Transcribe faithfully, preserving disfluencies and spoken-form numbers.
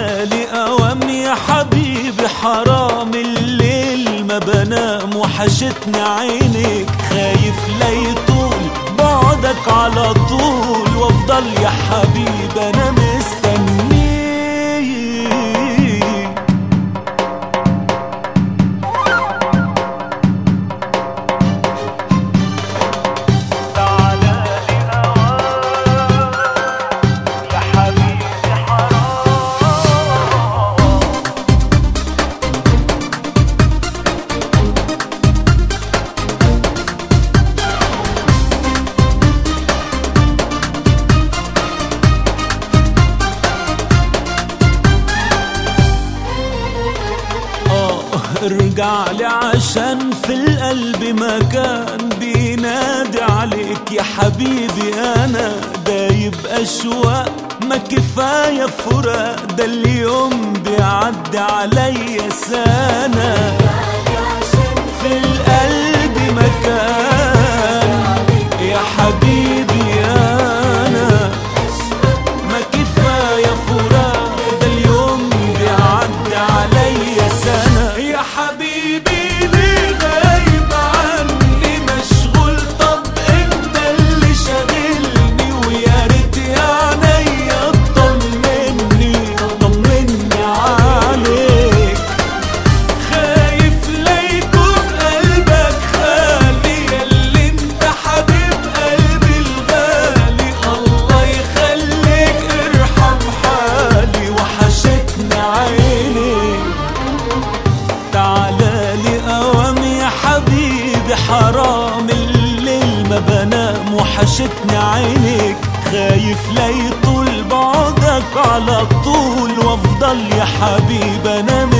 تعالى اوام يا حبيبي، حرام الليل ما بنام وحشتني عينك، خايف لا يطول بعدك على طول، وافضل يا حبيبي انا مستنيك. ارجع لي عشان في القلب مكان بينادي عليك يا حبيبي، انا دايب اشواق ما كفايه فراق، ده اليوم بيعدي عليا سنه. في القلب مكان يا حبيبي انا ما كفايه فراق، ده اليوم بيعدي عليا سنه. يا حبيبي ليه غايب عني مشغول؟ طب انت اللي شاغلني، ويا ريت يا عينيا تطمني طمني عليك، خايف لا يكون قلبك خالي، ياللي انت حبيب قلبي الغالي، الله يخليك ارحم حالي وحشتني عينيك. تعالى لي اوام يا حبيبي، حرام الليل ما بنام وحشتني عينك، خايف لا يطول بعدك على طول، وافضل يا حبيبي انا